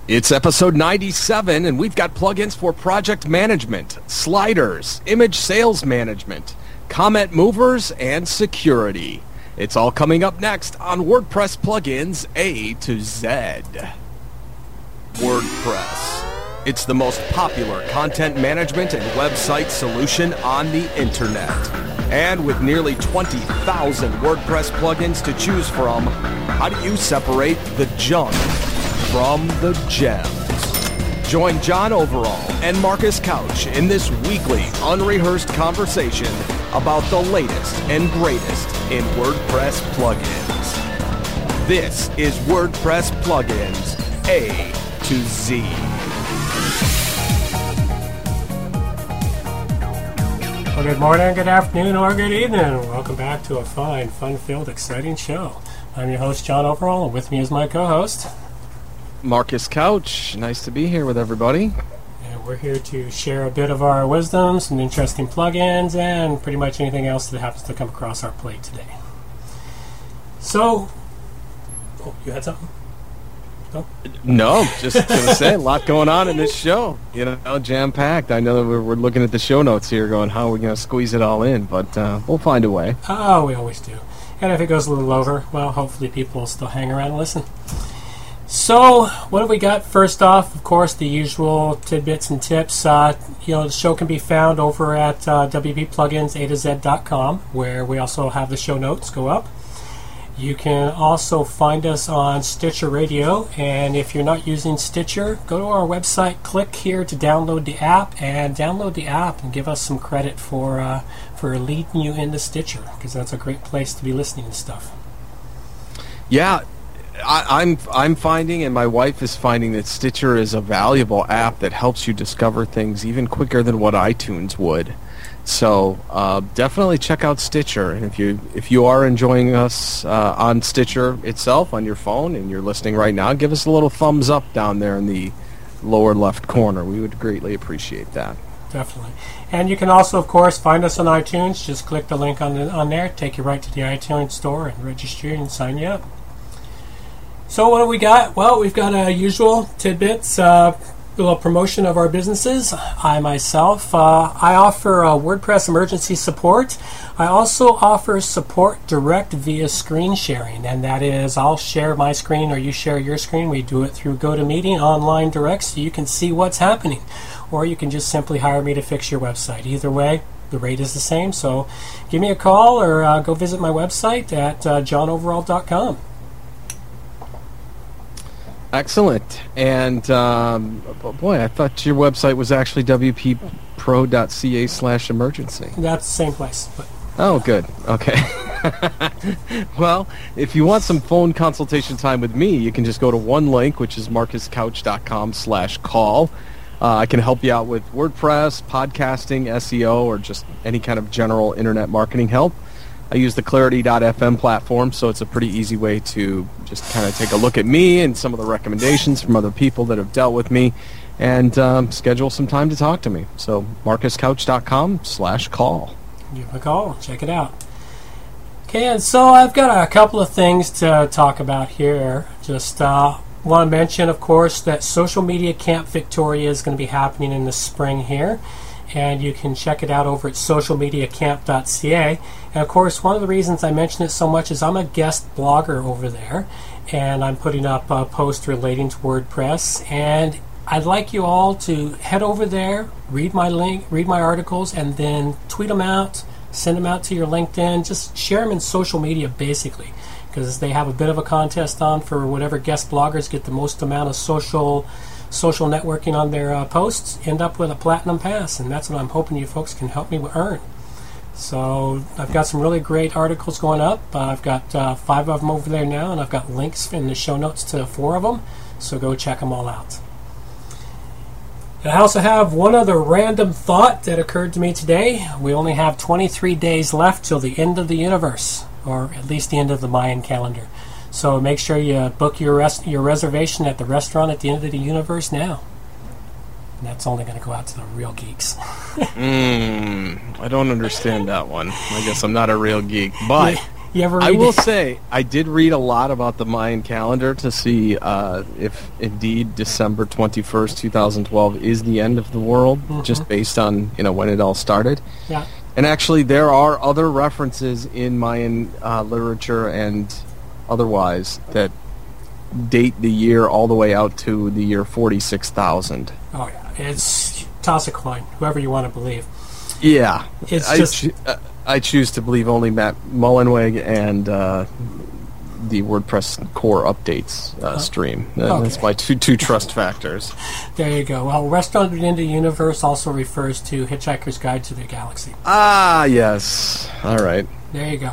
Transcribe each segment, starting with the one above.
It's episode 97, and we've got plugins for project management, sliders, image sales management, comment movers, and security. It's all coming up next on WordPress Plugins A to Z. WordPress. It's the most popular content management and website solution on the internet. And with nearly 20,000 WordPress plugins to choose from, how do you separate the junk from the gems? Join John Overall and Marcus Couch in this weekly unrehearsed conversation about the latest and greatest in WordPress plugins. This is WordPress Plugins A to Z. Well, good morning, good afternoon, or good evening. Welcome back to a fine, fun-filled, exciting show. I'm your host, John Overall, and with me is my co-host, Marcus Couch. Nice to be here with everybody. And we're here to share a bit of our wisdom, some interesting plugins, and pretty much anything else that happens to come across our plate today. So, you had something? No, just going to say, a lot going on in this show. You know, jam-packed. I know that we're looking at the show notes here going, how are we going to squeeze it all in? But we'll find a way. Oh, we always do. And if it goes a little over, well, hopefully people will still hang around and listen. So, what have we got? First off, of course, the usual tidbits and tips. The show can be found over at wppluginsa2z.com, where we also have the show notes go up. You can also find us on Stitcher Radio, and if you're not using Stitcher, go to our website, click here to download the app, and give us some credit for leading you into Stitcher, because that's a great place to be listening to stuff. Yeah, I'm finding, and my wife is finding, that Stitcher is a valuable app that helps you discover things even quicker than what iTunes would. So definitely check out Stitcher. And if you are enjoying us on Stitcher itself on your phone and you're listening right now, give us a little thumbs up down there in the lower left corner. We would greatly appreciate that. Definitely. And you can also, of course, find us on iTunes. Just click the link on there, take you right to the iTunes store and register and sign you up. So what do we got? Well, we've got usual tidbits, a little promotion of our businesses. I myself, I offer WordPress emergency support. I also offer support direct via screen sharing, and that is I'll share my screen or you share your screen. We do it through GoToMeeting online direct so you can see what's happening, or you can just simply hire me to fix your website. Either way, the rate is the same, so give me a call or go visit my website at johnoverall.com. Excellent. And, boy, I thought your website was actually wppro.ca/emergency. That's the same place. But. Oh, good. Okay. Well, if you want some phone consultation time with me, you can just go to one link, which is marcuscouch.com/call. I can help you out with WordPress, podcasting, SEO, or just any kind of general internet marketing help. I use the Clarity.fm platform, so it's a pretty easy way to just kind of take a look at me and some of the recommendations from other people that have dealt with me and schedule some time to talk to me. So marcuscouch.com/call. Give a call. Check it out. Okay, and so I've got a couple of things to talk about here. Just want to mention, of course, that Social Media Camp Victoria is going to be happening in the spring here. And you can check it out over at socialmediacamp.ca. And of course, one of the reasons I mention it so much is I'm a guest blogger over there, and I'm putting up a post relating to WordPress. And I'd like you all to head over there, read my link, read my articles, and then tweet them out, send them out to your LinkedIn. Just share them in social media, basically, because they have a bit of a contest on for whatever guest bloggers get the most amount of social networking on their posts, end up with a platinum pass, and that's what I'm hoping you folks can help me earn. So I've got some really great articles going up. I've got 5 of them over there now, and I've got links in the show notes to 4 of them, so go check them all out. And I also have one other random thought that occurred to me today. We only have 23 days left till the end of the universe, or at least the end of the Mayan calendar. So make sure you book your reservation at the restaurant at the end of the universe now. And that's only going to go out to the real geeks. I don't understand that one. I guess I'm not a real geek. But You ever I read will say, I did read a lot about the Mayan calendar to see if indeed December 21st, 2012 is the end of the world, just based on, when it all started. Yeah. And actually, there are other references in Mayan literature and otherwise that date the year all the way out to the year 46,000. Oh, yeah. It's toss a coin, whoever you want to believe. Yeah. It's just... I choose to believe only Matt Mullenweg and the WordPress core updates stream. That's my two trust factors. There you go. Well, Restaurant Within the Universe also refers to Hitchhiker's Guide to the Galaxy. Ah, yes. All right. There you go.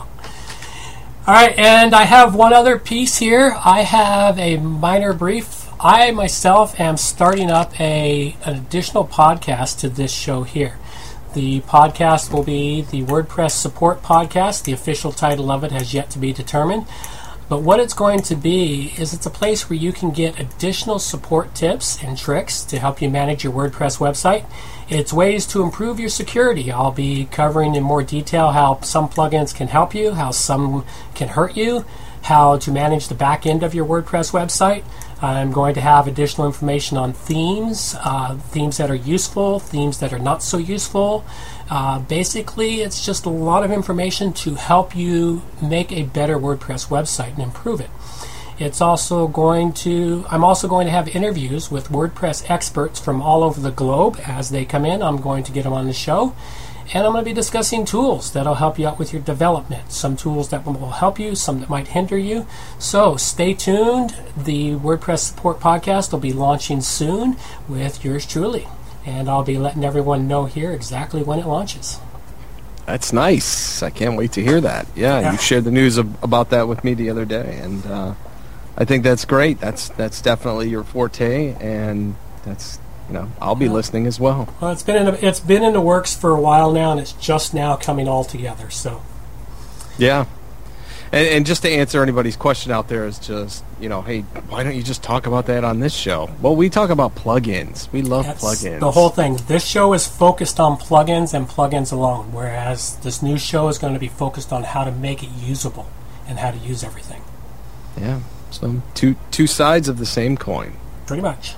All right, and I have one other piece here. I have a minor brief. I myself am starting up an additional podcast to this show here. The podcast will be the WordPress Support Podcast. The official title of it has yet to be determined. But what it's going to be is it's a place where you can get additional support tips and tricks to help you manage your WordPress website. It's ways to improve your security. I'll be covering in more detail how some plugins can help you, how some can hurt you, how to manage the back end of your WordPress website. I'm going to have additional information on themes, themes that are useful, themes that are not so useful. Basically, it's just a lot of information to help you make a better WordPress website and improve it. I'm also going to have interviews with WordPress experts from all over the globe. As they come in, I'm going to get them on the show. And I'm going to be discussing tools that'll help you out with your development. Some tools that will help you, some that might hinder you. So stay tuned. The WordPress Support Podcast will be launching soon with yours truly. And I'll be letting everyone know here exactly when it launches. That's nice. I can't wait to hear that. Yeah. You shared the news about that with me the other day. And I think that's great. That's definitely your forte. And that's... I'll be listening as well. Well, it's been in the works for a while now, and it's just now coming all together. So, yeah. And just to answer anybody's question out there is just, hey, why don't you just talk about that on this show? Well, we talk about plugins. We love plugins. The whole thing. This show is focused on plugins and plugins alone, whereas this new show is going to be focused on how to make it usable and how to use everything. Yeah. So two sides of the same coin. Pretty much.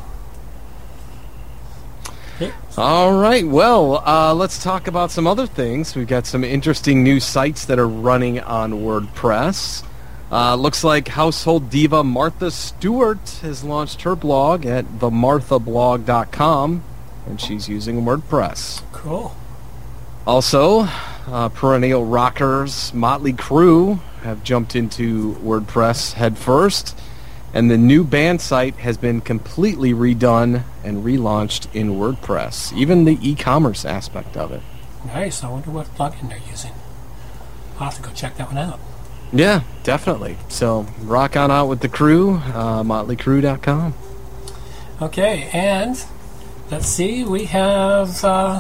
Okay. All right, well, let's talk about some other things. We've got some interesting new sites that are running on WordPress. Looks like household diva Martha Stewart has launched her blog at themarthablog.com, and she's using WordPress. Cool. Also, perennial rockers Motley Crue have jumped into WordPress headfirst. And the new band site has been completely redone and relaunched in WordPress, even the e-commerce aspect of it. Nice. I wonder what plugin they're using. I'll have to go check that one out. Yeah, definitely. So rock on out with the crew, motleycrew.com. Okay, and let's see. We have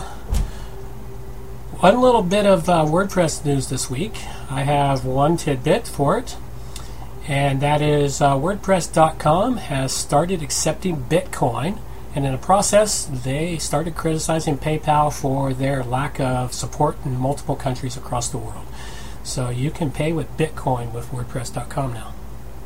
one little bit of WordPress news this week. I have one tidbit for it. And that is WordPress.com has started accepting Bitcoin. And in the process, they started criticizing PayPal for their lack of support in multiple countries across the world. So you can pay with Bitcoin with WordPress.com now.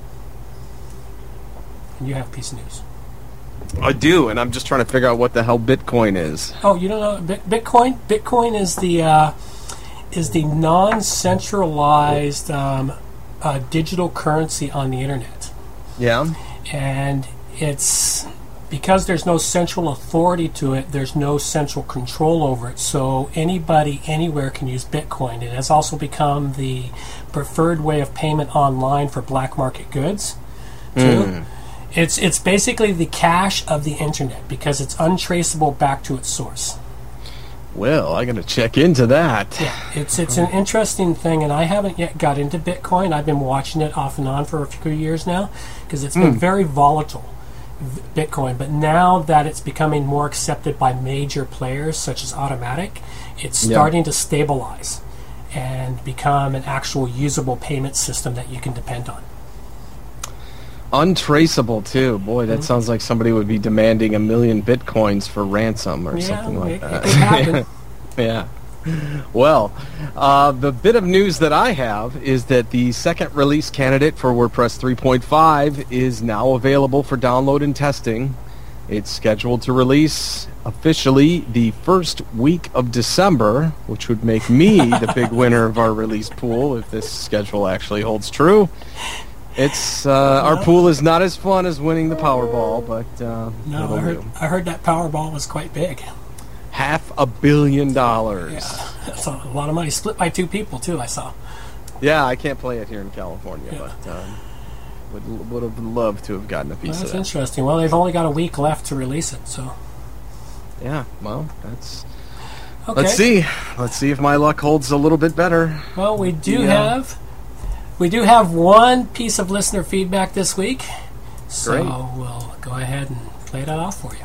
And you have a piece of news. I do, and I'm just trying to figure out what the hell Bitcoin is. Oh, you don't know Bitcoin? Bitcoin is the non-centralized digital currency on the internet. Yeah. And it's because there's no central authority to it, there's no central control over it. So anybody anywhere can use Bitcoin. It has also become the preferred way of payment online for black market goods too. It's basically the cash of the internet because it's untraceable back to its source. Well, I got to check into that. Yeah, it's an interesting thing, and I haven't yet got into Bitcoin. I've been watching it off and on for a few years now because it's been very volatile, Bitcoin. But now that it's becoming more accepted by major players such as Automatic, it's starting to stabilize and become an actual usable payment system that you can depend on. Untraceable, too. Boy, that sounds like somebody would be demanding 1 million Bitcoins for ransom or something like that. It could happen. Yeah. Well, the bit of news that I have is that the second release candidate for WordPress 3.5 is now available for download and testing. It's scheduled to release officially the first week of December, which would make me the big winner of our release pool if this schedule actually holds true. It's our pool is not as fun as winning the Powerball, but no, I heard that Powerball was quite big. $500 million. Yeah, that's a lot of money. Split by two people too. I saw. Yeah, I can't play it here in California, but would have loved to have gotten a piece of that. That's interesting. Well, they've only got a week left to release it, so. Yeah, well, that's. Okay. Let's see if my luck holds a little bit better. Well, we do have one piece of listener feedback this week, so Great. We'll go ahead and play that off for you.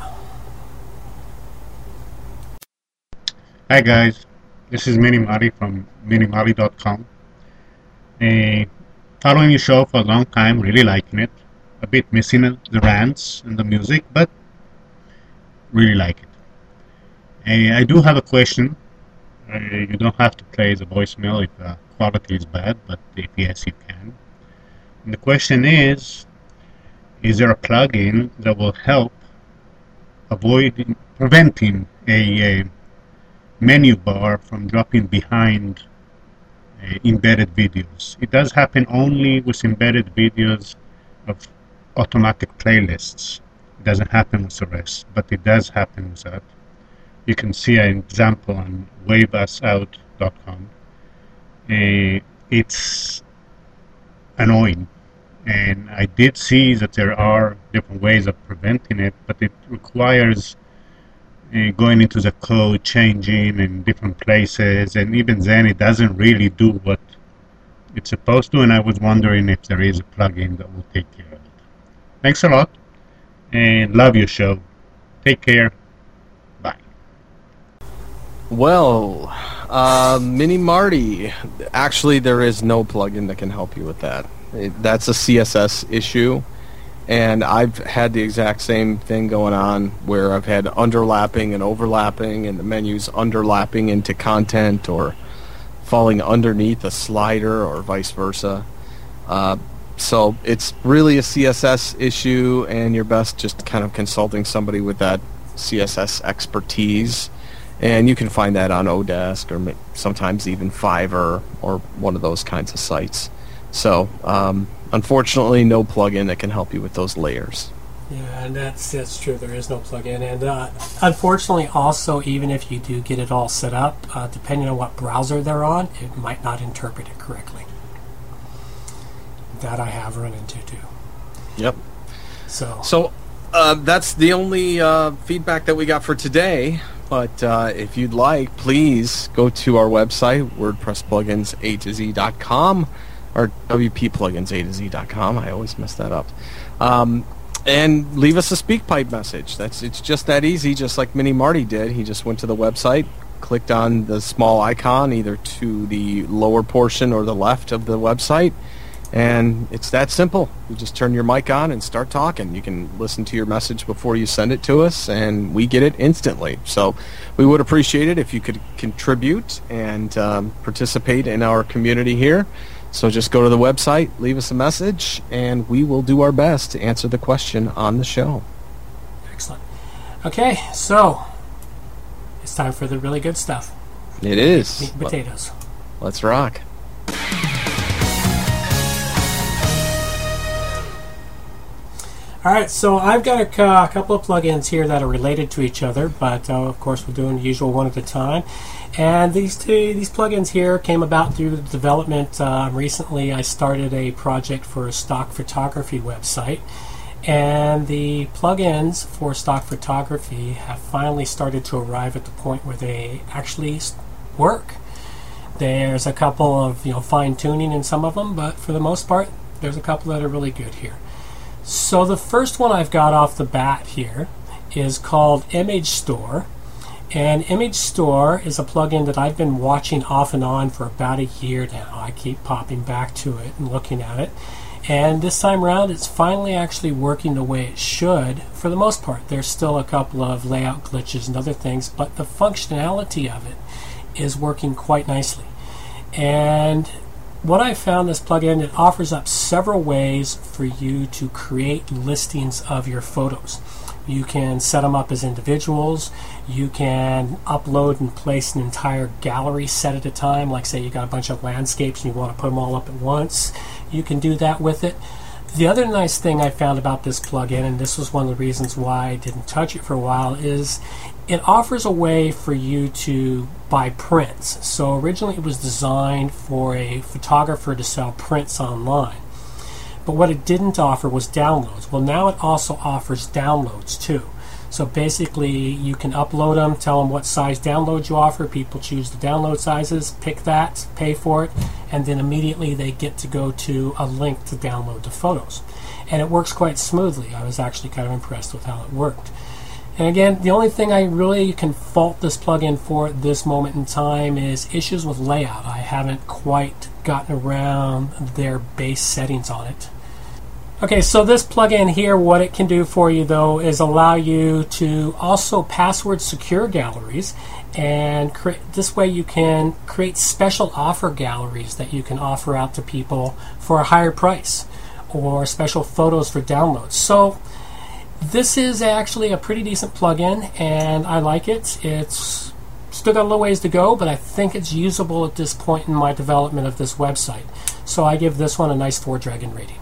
Hi guys, this is Minimali from Minimali.com. Following your show for a long time, really liking it. A bit missing the rants and the music, but really like it. I do have a question. You don't have to play the voicemail if the quality is bad, but if yes, you can. And the question is there a plugin that will help preventing a menu bar from dropping behind embedded videos? It does happen only with embedded videos of automatic playlists. It doesn't happen with the rest, but it does happen with that. You can see an example on waveusout.com. It's annoying, and I did see that there are different ways of preventing it, but it requires going into the code, changing in different places, and even then it doesn't really do what it's supposed to, and I was wondering if there is a plugin that will take care of it. Thanks a lot, and love your show. Take care. Bye. Well, Mini Marty, actually there is no plugin that can help you with that. That's a CSS issue. And I've had the exact same thing going on where I've had underlapping and overlapping and the menus underlapping into content or falling underneath a slider or vice versa. So it's really a CSS issue, and you're best just kind of consulting somebody with that CSS expertise. And you can find that on Odesk or sometimes even Fiverr or one of those kinds of sites. So, unfortunately, no plugin that can help you with those layers. Yeah, and that's true. There is no plugin, and unfortunately, also, even if you do get it all set up, depending on what browser they're on, it might not interpret it correctly. That I have run into too. Yep. So that's the only feedback that we got for today. But if you'd like, please go to our website, WordPressPlugins.A2Z.com. Or WPPlugins.A2Z.com. I always mess that up. And leave us a SpeakPipe message. It's just that easy, just like Mini Marty did. He just went to the website, clicked on the small icon, either to the lower portion or the left of the website, and it's that simple. You just turn your mic on and start talking. You can listen to your message before you send it to us, and we get it instantly. So we would appreciate it if you could contribute and participate in our community here. So just go to the website, leave us a message, and we will do our best to answer the question on the show. Excellent. Okay, so it's time for the really good stuff. It is. Meat and potatoes. Let's rock. All right, so I've got a couple of plugins here that are related to each other, but of course we're doing the usual one at a time. And these plugins here came about through the development. Recently I started a project for a stock photography website, and the plugins for stock photography have finally started to arrive at the point where they actually work. There's a couple of fine-tuning in some of them, but for the most part there's a couple that are really good here. So the first one I've got off the bat here is called Image Store. And Image Store is a plugin that I've been watching off and on for about a year now. I keep popping back to it and looking at it. And this time around, it's finally actually working the way it should for the most part. There's still a couple of layout glitches and other things, but the functionality of it is working quite nicely. And what I found this plugin, it offers up several ways for you to create listings of your photos. You can set them up as individuals. You can upload and place an entire gallery set at a time. Like say you got a bunch of landscapes and you want to put them all up at once. You can do that with it. The other nice thing I found about this plugin, and this was one of the reasons why I didn't touch it for a while, is it offers a way for you to buy prints. So originally it was designed for a photographer to sell prints online. But what it didn't offer was downloads. Well, now it also offers downloads too. So basically you can upload them, tell them what size download you offer, people choose the download sizes, pick that, pay for it, and then immediately they get to go to a link to download the photos. And it works quite smoothly. I was actually kind of impressed with how it worked. And again, the only thing I really can fault this plugin for at this moment in time is issues with layout. I haven't quite gotten around their base settings on it. Okay, so this plugin here, what it can do for you though is allow you to also password secure galleries, and this way you can create special offer galleries that you can offer out to people for a higher price, or special photos for downloads. So this is actually a pretty decent plugin and I like it. It's still got a little ways to go, but I think it's usable at this point in my development of this website. So I give this one a nice 4-dragon rating.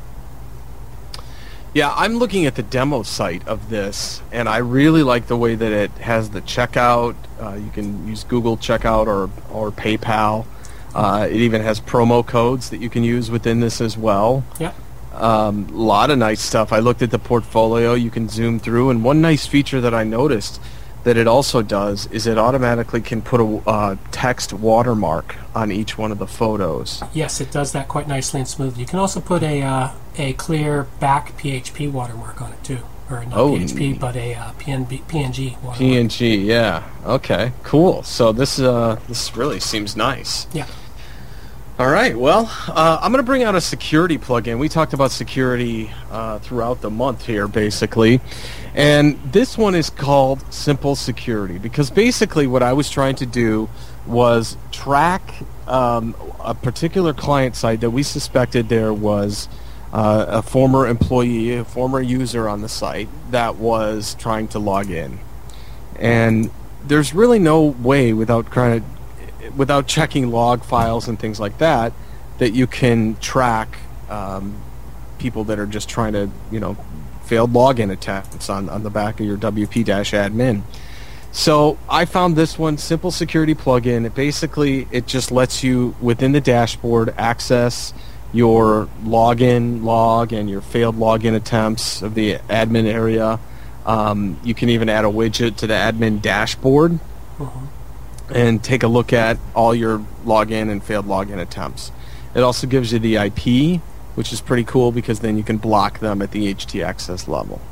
Yeah, I'm looking at the demo site of this, and I really like the way that it has the checkout. You can use Google Checkout or PayPal. It even has promo codes that you can use within this as well. Yep. A lot of nice stuff. I looked at the portfolio. You can zoom through, and one nice feature that I noticed that it also does is it automatically can put a text watermark on each one of the photos. Yes, it does that quite nicely and smoothly. You can also put a clear back PHP watermark on it too, or not PHP, but a PNG watermark. PNG, yeah. Okay, cool. So this really seems nice. Yeah. All right, well, I'm going to bring out a security plugin. We talked about security throughout the month here, basically. And this one is called Simple Security, because basically what I was trying to do was track a particular client site that we suspected there was a former employee, a former user on the site that was trying to log in. And there's really no way without checking log files and things like that you can track people that are just trying to, failed login attempts on the back of your WP-admin. So I found this one, Simple Security plugin. It just lets you, within the dashboard, access your login log and your failed login attempts of the admin area. You can even add a widget to the admin dashboard. And take a look at all your login and failed login attempts. It also gives you the IP, which is pretty cool because then you can block them at the htaccess level.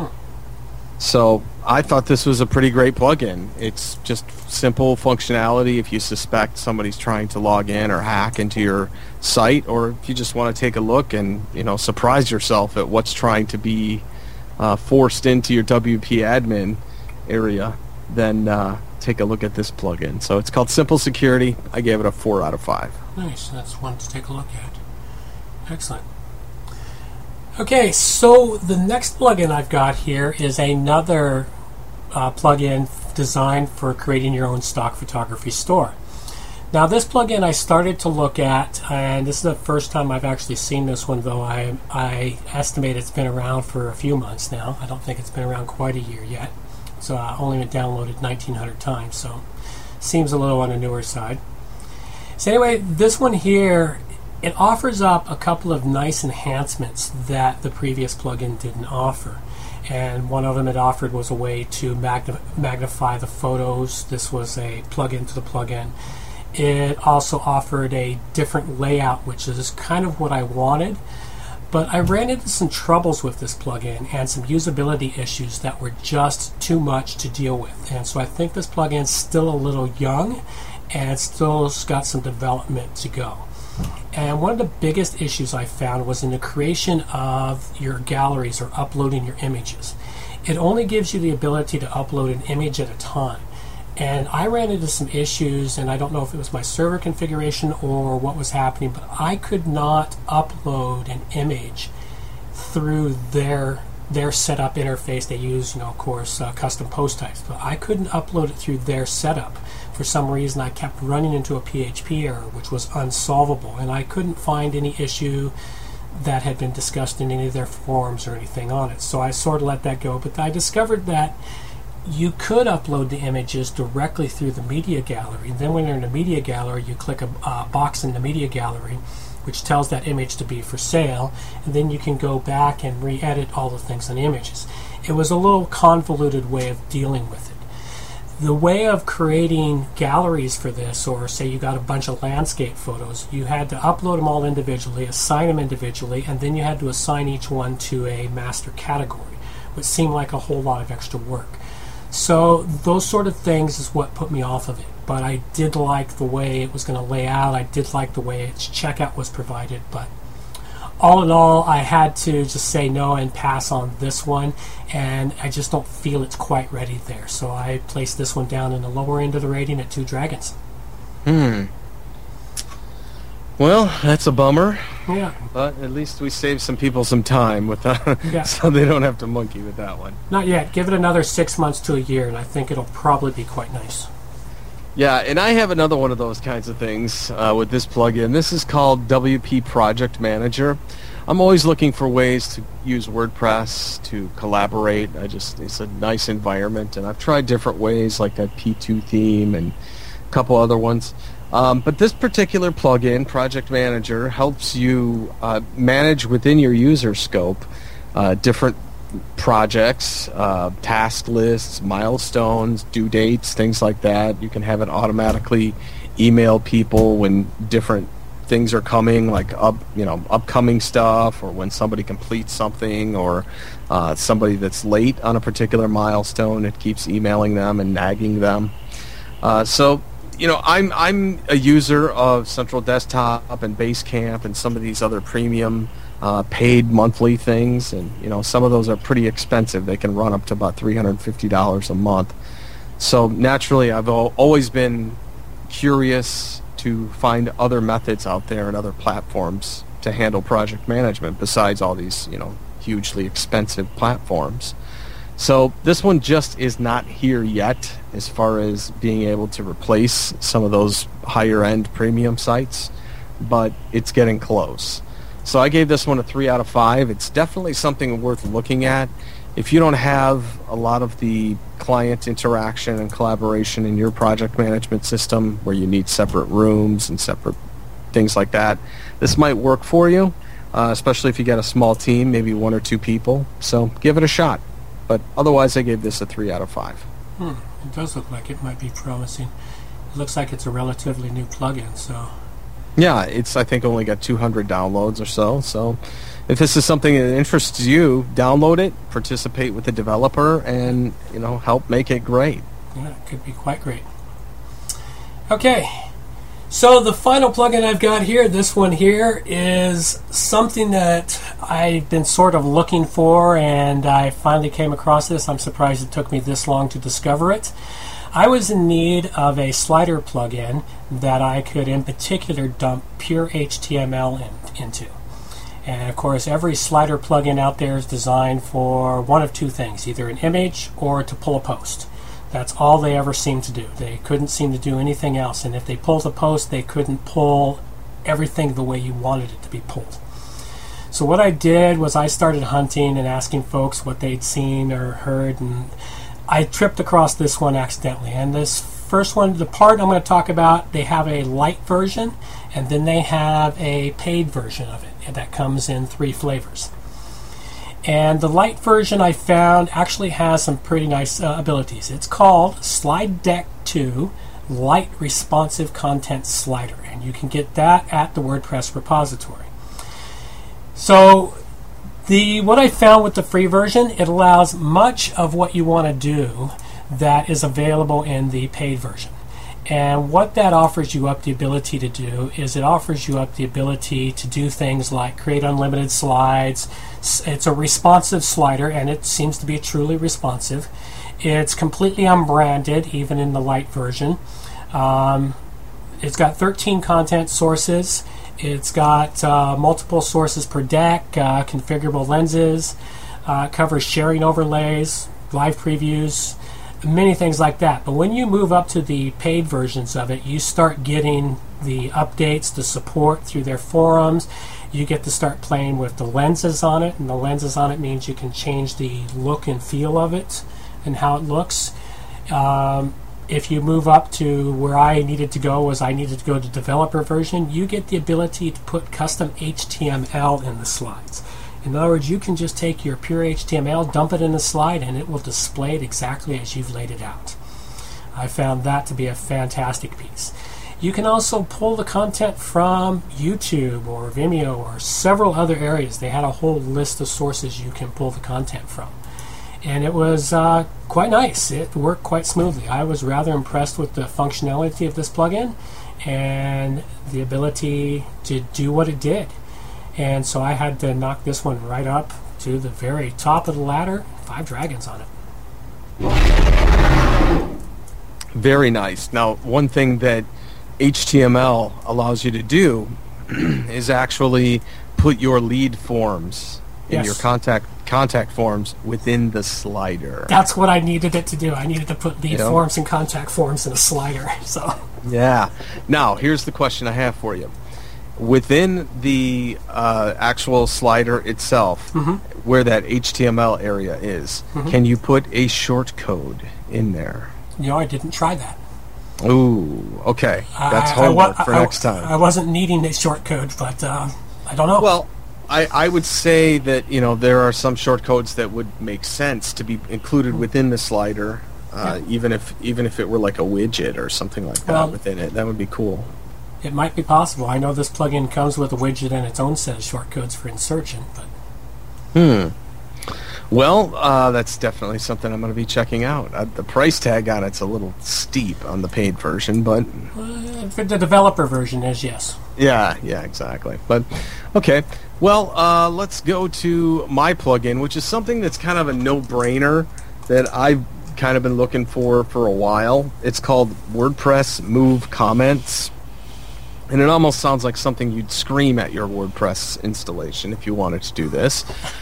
So I thought this was a pretty great plugin. It's just simple functionality if you suspect somebody's trying to log in or hack into your site, or if you just want to take a look and surprise yourself at what's trying to be forced into your WP admin area, then take a look at this plugin. So it's called Simple Security. I gave it a 4 out of 5. Nice. That's one to take a look at. Excellent. Okay, so the next plugin I've got here is another plugin designed for creating your own stock photography store. Now this plugin I started to look at, and this is the first time I've actually seen this one, though I estimate it's been around for a few months now. I don't think it's been around quite a year yet. So only been downloaded 1,900 times, so seems a little on the newer side. So anyway, this one here, it offers up a couple of nice enhancements that the previous plugin didn't offer. And one of them it offered was a way to magnify the photos. This was a plugin to the plugin. It also offered a different layout, which is kind of what I wanted. But I ran into some troubles with this plugin and some usability issues that were just too much to deal with. And so I think this plugin is still a little young and still's got some development to go. And one of the biggest issues I found was in the creation of your galleries or uploading your images. It only gives you the ability to upload an image at a time. And I ran into some issues, and I don't know if it was my server configuration or what was happening, but I could not upload an image through their setup interface. They use, of course, custom post types, but I couldn't upload it through their setup. For some reason, I kept running into a PHP error, which was unsolvable, and I couldn't find any issue that had been discussed in any of their forums or anything on it. So I sort of let that go, but I discovered that you could upload the images directly through the media gallery. And then when you're in the media gallery, you click a box in the media gallery which tells that image to be for sale, and then you can go back and re-edit all the things on the images. It was a little convoluted way of dealing with it. The way of creating galleries for this, or say you got a bunch of landscape photos, you had to upload them all individually, assign them individually, and then you had to assign each one to a master category, which seemed like a whole lot of extra work. So those sort of things is what put me off of it. But I did like the way it was going to lay out. I did like the way its checkout was provided. But all in all, I had to just say no and pass on this one. And I just don't feel it's quite ready there. So I placed this one down in the lower end of the rating at 2 dragons. Well, that's a bummer. Yeah. But at least we saved some people some time with that, Yeah. so they don't have to monkey with that one. Not yet. Give it another 6 months to a year, and I think it'll probably be quite nice. Yeah, and I have another one of those kinds of things with this plugin. This is called WP Project Manager. I'm always looking for ways to use WordPress to collaborate. It's a nice environment, and I've tried different ways like that P2 theme and a couple other ones. But this particular plugin, Project Manager, helps you manage within your user scope different projects, task lists, milestones, due dates, things like that. You can have it automatically email people when different things are coming, like upcoming stuff, or when somebody completes something, or somebody that's late on a particular milestone. It keeps emailing them and nagging them. So I'm a user of Central Desktop and Basecamp and some of these other premium paid monthly things, and some of those are pretty expensive. They can run up to about $350 a month. So naturally, I've always been curious to find other methods out there and other platforms to handle project management besides all these hugely expensive platforms. So this one just is not here yet as far as being able to replace some of those higher end premium sites, but it's getting close. So I gave this one a 3 out of 5. It's definitely something worth looking at. If you don't have a lot of the client interaction and collaboration in your project management system where you need separate rooms and separate things like that, this might work for you, especially if you get a small team, maybe 1 or 2 people. So give it a shot. But otherwise, I gave this a 3 out of 5. It does look like it might be promising. It looks like it's a relatively new plugin, so... Yeah, it's I think only got 200 downloads or so. So if this is something that interests you, download it, participate with the developer, and help make it great. Yeah, it could be quite great. Okay, so the final plugin I've got here, this one here, is something that I've been sort of looking for, and I finally came across this. I'm surprised it took me this long to discover it. I was in need of a slider plugin that I could in particular dump pure HTML into. And of course, every slider plugin out there is designed for one of 2 things, either an image or to pull a post. That's all they ever seemed to do. They couldn't seem to do anything else, and if they pulled a post, they couldn't pull everything the way you wanted it to be pulled. So what I did was I started hunting and asking folks what they'd seen or heard, and I tripped across this one accidentally. And this first one, the part I'm going to talk about, they have a light version, and then they have a paid version of it, and that comes in 3 flavors. And the light version I found actually has some pretty nice abilities. It's called Slide Deck 2 Light Responsive Content Slider, and you can get that at the WordPress repository. So what I found with the free version, it allows much of what you want to do that is available in the paid version. And what that offers you up the ability to do is it offers you up the ability to do things like create unlimited slides. It's a responsive slider, and it seems to be truly responsive. It's completely unbranded, even in the light version. It's got 13 content sources. It's got multiple sources per deck, configurable lenses, covers sharing overlays, live previews, many things like that. But when you move up to the paid versions of it, you start getting the updates, the support through their forums. You get to start playing with the lenses on it, and the lenses on it means you can change the look and feel of it and how it looks. If you move up to where I needed to go, was I needed to go to developer version, you get the ability to put custom HTML in the slides. In other words, you can just take your pure HTML, dump it in the slide, and it will display it exactly as you've laid it out. I found that to be a fantastic piece. You can also pull the content from YouTube or Vimeo or several other areas. They had a whole list of sources you can pull the content from. And it was quite nice. It worked quite smoothly. I was rather impressed with the functionality of this plugin and the ability to do what it did. And so I had to knock this one right up to the very top of the ladder. 5 dragons on it. Very nice. Now, one thing that HTML allows you to do is actually put your lead forms in your contact forms within the slider. That's what I needed it to do. I needed to put lead forms and contact forms in a slider. So yeah. Now, here's the question I have for you. Within the actual slider itself, where that HTML area is, can you put a short code in there? I didn't try that. Ooh, okay. That's homework for next time. I wasn't needing a short code, but I don't know. Well, I would say that there are some short codes that would make sense to be included within the slider, even if it were like a widget or something like that within it. That would be cool. It might be possible. I know this plugin comes with a widget and its own set of shortcodes for insertion, but Well, that's definitely something I'm going to be checking out. The price tag on it's a little steep on the paid version, but for the developer version is, yes. Yeah, exactly. But okay, well, let's go to my plugin, which is something that's kind of a no-brainer that I've kind of been looking for a while. It's called WordPress Move Comments. And it almost sounds like something you'd scream at your WordPress installation if you wanted to do this,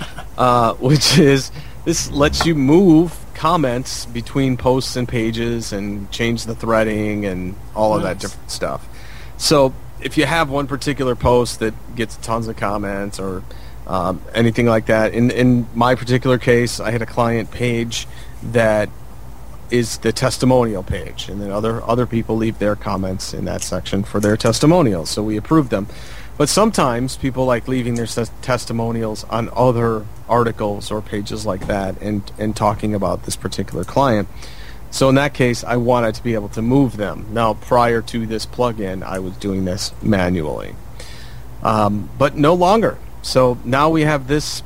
which is this lets you move comments between posts and pages and change the threading and all of that different stuff. So if you have one particular post that gets tons of comments or anything like that, in my particular case, I had a client page that is the testimonial page, and then other people leave their comments in that section for their testimonials, so we approve them. But sometimes people like leaving their testimonials on other articles or pages like that and talking about this particular client. So in that case, I wanted to be able to move them. Now, prior to this plugin, I was doing this manually, but no longer. So now we have this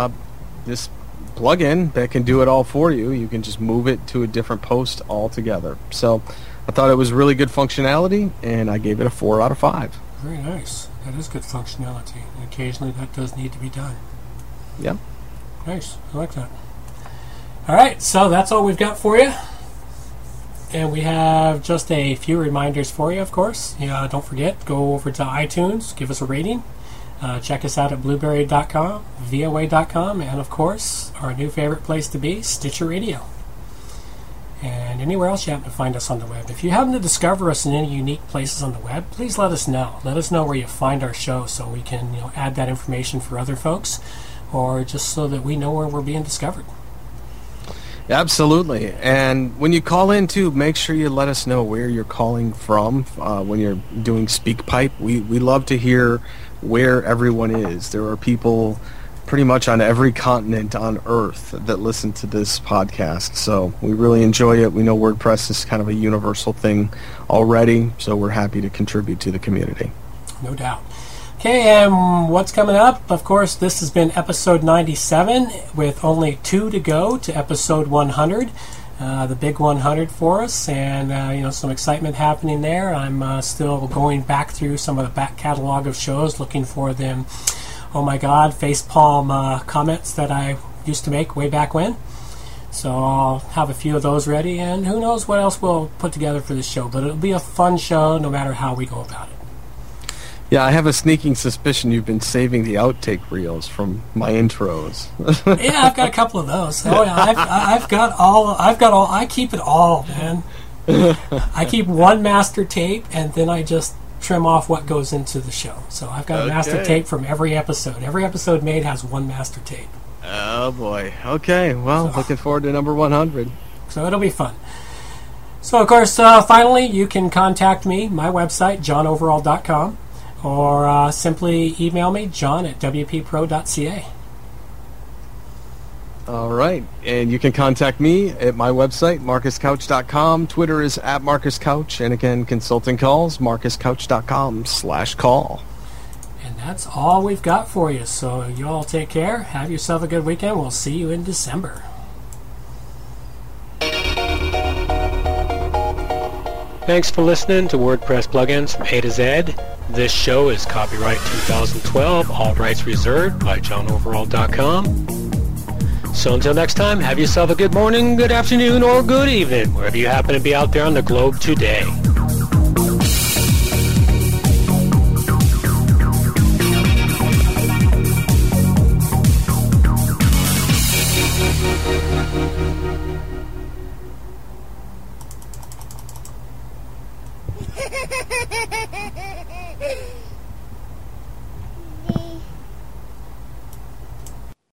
plugin that can do it all for you. You can just move it to a different post altogether. So I thought it was really good functionality, and I gave it a 4 out of 5. Very nice. That is good functionality. And occasionally that does need to be done. Yeah. Nice. I like that. All right, so that's all we've got for you. And we have just a few reminders for you, of course. Don't forget, go over to iTunes, give us a rating. Check us out at blueberry.com, voa.com, and of course, our new favorite place to be, Stitcher Radio. And anywhere else you happen to find us on the web. If you happen to discover us in any unique places on the web, please let us know. Let us know where you find our show so we can add that information for other folks, or just so that we know where we're being discovered. Absolutely. And when you call in, too, make sure you let us know where you're calling from when you're doing SpeakPipe. We love to hear where everyone is. There are people pretty much on every continent on Earth that listen to this podcast, so we really enjoy it. We know WordPress is kind of a universal thing already, so we're happy to contribute to the community. No doubt. Okay, and what's coming up? Of course, this has been episode 97 with only 2 to go to episode 100. the Big 100 for us, and some excitement happening there. I'm still going back through some of the back catalog of shows, looking for them. Oh my God, facepalm comments that I used to make way back when. So I'll have a few of those ready, and who knows what else we'll put together for this show. But it'll be a fun show no matter how we go about it. Yeah, I have a sneaking suspicion you've been saving the outtake reels from my intros. Yeah, I've got a couple of those. Oh yeah, I've got all. I keep it all, man. I keep one master tape, and then I just trim off what goes into the show. So I've got a master tape from every episode. Every episode made has one master tape. Oh boy. Okay. Well, looking forward to number 100. So it'll be fun. So of course, finally, you can contact me. My website, johnoverall.com. Or simply email me, john@wppro.ca. All right. And you can contact me at my website, marcuscouch.com. Twitter is @marcuscouch. And again, consulting calls, marcuscouch.com/call. And that's all we've got for you. So you all take care. Have yourself a good weekend. We'll see you in December. Thanks for listening to WordPress Plugins from A to Z. This show is copyright 2012, all rights reserved by johnoverall.com. So until next time, have yourself a good morning, good afternoon, or good evening, wherever you happen to be out there on the globe today.